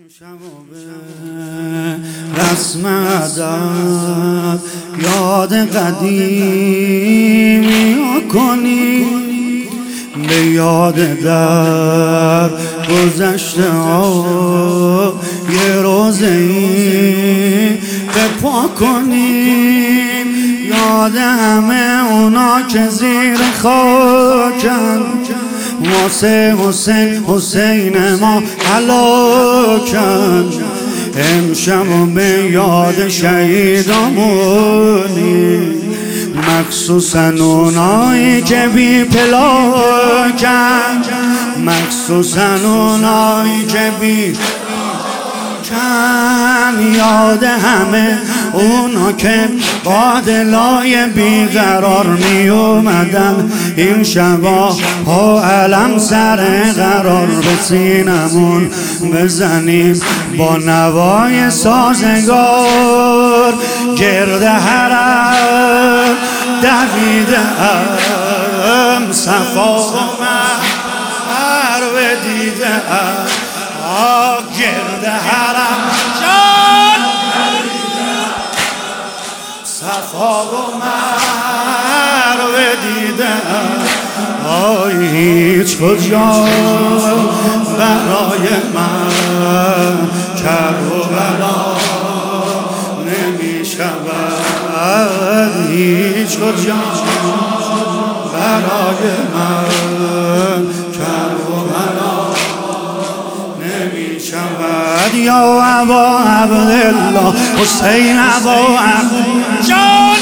شب رسم ادب یاد قدیمی کنی، به یاد در گذشته ها یه روزه‌ای به پا کنیم، یاد همه اونا که زیر خاکن واسه حسین ما هلاکن. امشب به یاد شهیدامونی، مخصوصا اونایی که بی پلاکن، مخصوصا اونایی که بی کن، یاد همه اونا که با دلای بیقرار می اومدن این شبا ها علم سر قرار به سینمون بزنیم با نوای سازگار. گرد حرم دویدم صفا و مروه دیدم، گرد حرم جان صفا و مروه دیدم، هیچ کجا برای من کرب و بلا نمی شود، هیچ کجا برای من کرب و بلا نمی شود. یا ابا عبدالله حسین ابا عبدالله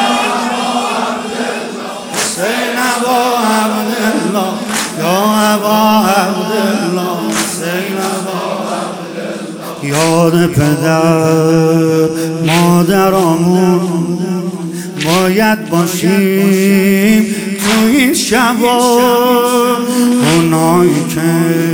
حسین ابا عبدالله، یا ابا عبدالله حسین ابا عبدالله. یاد پدر مادرامون باید باشیم تو این شبا، اونایی که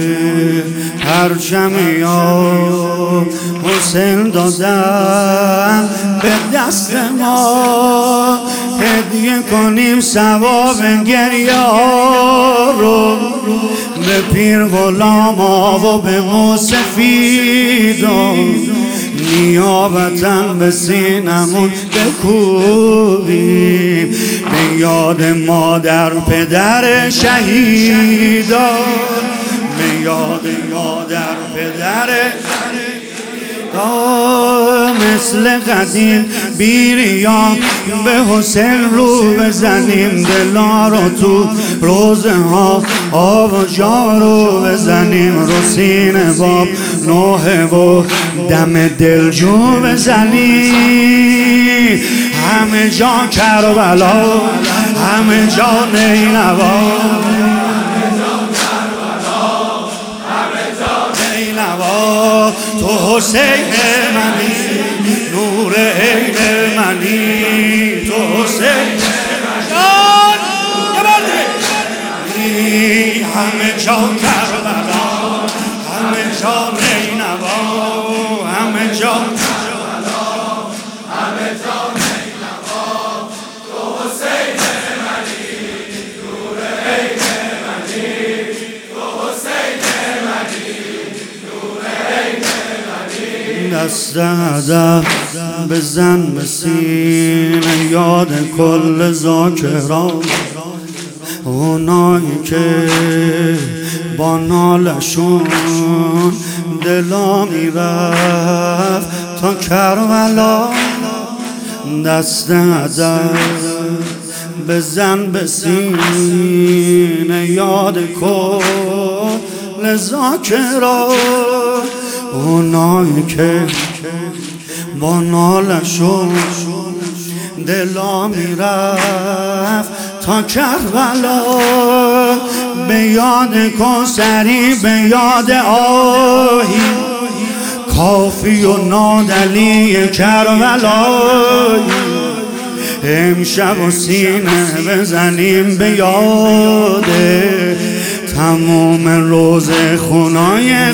پرچم یا حسین دادن به دست ما، هدیه کنیم ثواب گریه رو به پیر غلاما و به موسفیدا، نیابتاً به سینمون بکوبیم به یاد مادر پدر شهیدا، به یاد مادر پدر مثل قدیم بیریان به حسین رو بزنیم، دلا رو تو روزه ها آب و جا رو بزنیم، رو سینه باب نوحه و دم دلجو بزنیم، همه جا کربلا همه جا نینوا، تو حسین منی نور عین منی، تو حسین جان همه جا کربلا همه جا نینوا، همه جا کربلا همه جا نینوا، تو حسین منی نور عین منی، تو حسین منی نور عین منی. دست ادب بزن به سینه یاد کل ذاکران، اونایی که با نالشون دلا میرفت تا کربلا. دست ادب بزن به سینه یاد کل ذاکران، اونایی که با نالشون دلا میرفت تا کربلا، به یاد کوثری به یاد آهی کافی و نادلی کربلایی، امشب و سینه بزنیم به یاد تمام روزه خونای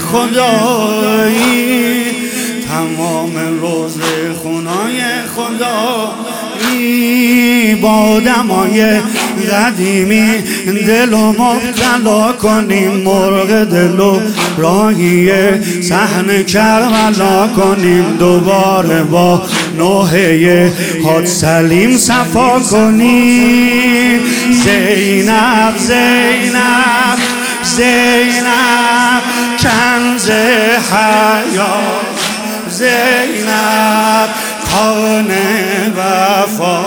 خدایی، تمام روزه خونای خدایی. با آدمای قدیمی دلو مبتلا کنیم، مرغ دلو راهی صحن کربلا کنیم، دوباره با نوحه حاج سلیم صفا کنیم. زینب زینب زینب کنز حیات، زینب کان وفا،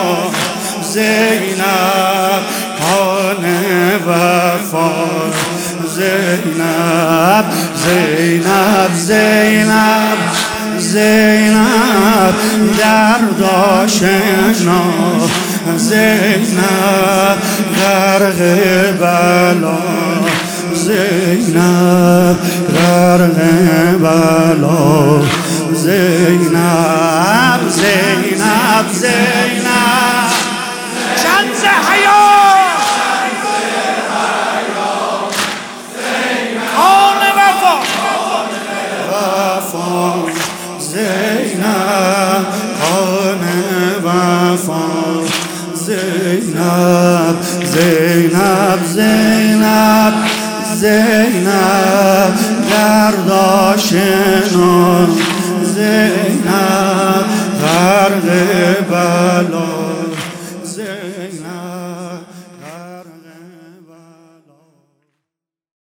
زینب کان وفا، زینب زینب زینب زینب درد آشنا، زینب غرق بلا، زینب غرق بلا، زینب زینب زینب کنز حیات، کان وفا وفا، زینب کان وفا، زینب زینب زینب زینب درد آشنا، زینب غرق